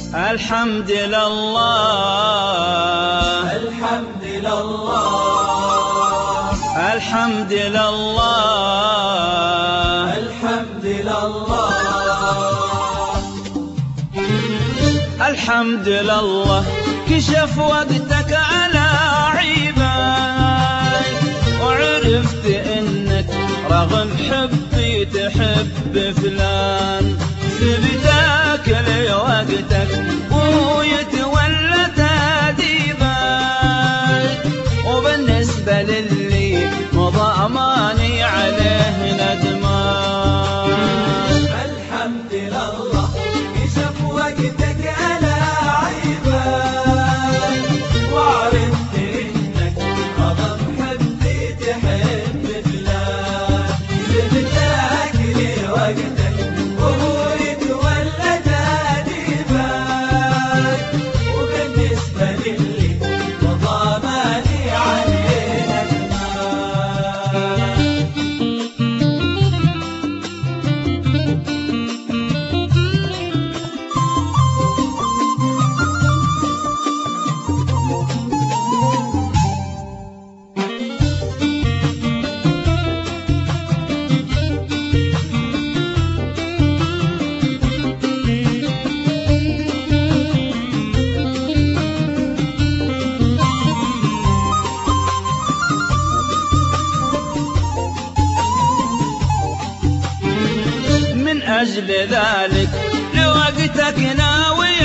الحمد لله الحمد لله الحمد لله الحمد لله الحمد لله كشف وقتك على عيبك وعرفت انك رغم حبي تحب فلان سبتك لوقتك ويتولى تأديبك وبالنسبة للي مضى ماني عليه ندمان الحمد لله كشف وقتك على عيبك وعرفت انك رغم حبي تحب فلان سبتك لوقتك وهو يتولى تأديبك وبالنسبة للي مضى ماني عليه ندمان من أجل ذلك لوقتك ناوي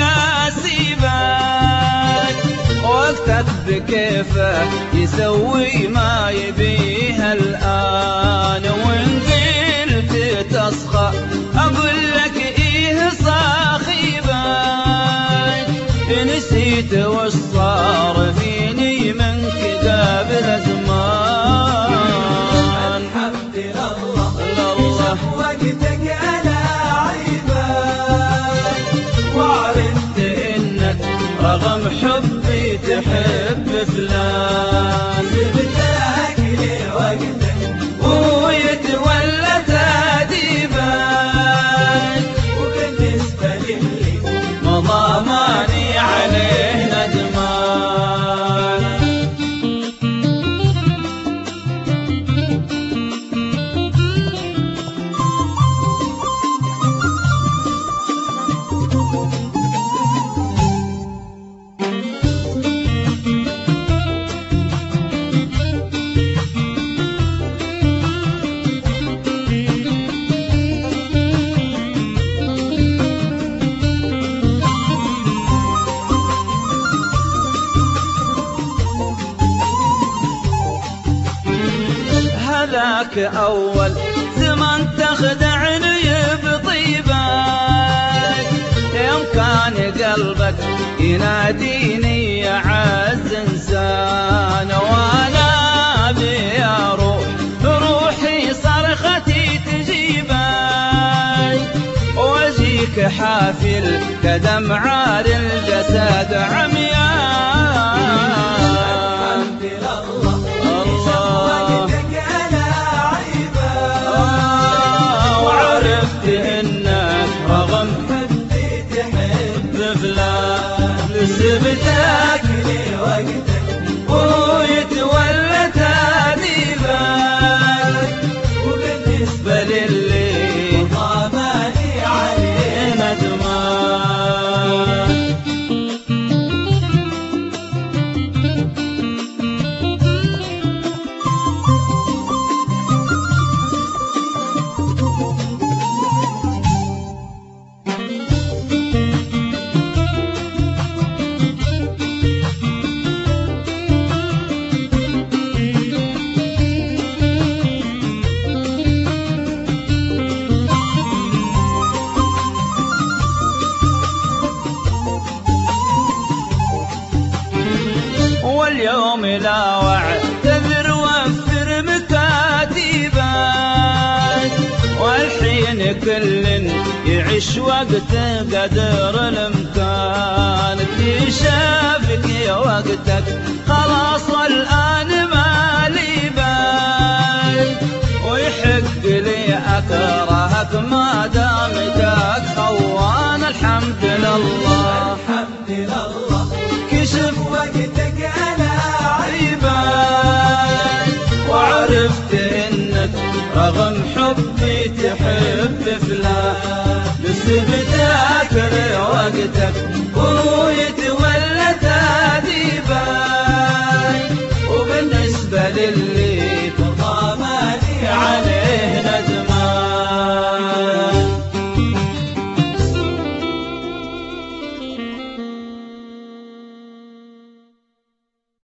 أسيبك وقتك بكيفه يسوي ما يبيه الآن وإن قلت تسخى أقول لك إيه صاخيبك نسيت وش صار فيني منك قبل زمان الحمد لله وقتك على عيبك وعرفت انك رغم حبي تحب فلان سبتك لوقتك ويتولى تأديبك وبالنسبة للي مضى ماني عليه ندمان هذاك أول زمان تخدعني بطيبك يوم كان قلبك يناديني يا عز إنسان وأنا أبي أروح روحي صرختي تجيبك وأجيك حافل كدمع الجسد عميان الحمد لله وقتك على عيبك وعرفت انك رغم حبي تحب فلان سبتك لوقتك ويتولى تأديبك وبالنسبة للي مضى ماني عليه ندمان واليوم لا واعتذر وفر مكاتبك والحين كل يعيش وقته قدر الامكان اللي شافك يا وقتك خلاص الآن ما لي بال ويحق لي أكرهك ما دام داك خوان الحمد لله إلى الله كشف وقتك أنا عيبان وعرفت إنك رغم حبي تحب فلان بس بتاكل وقتك وهو يتولى تادي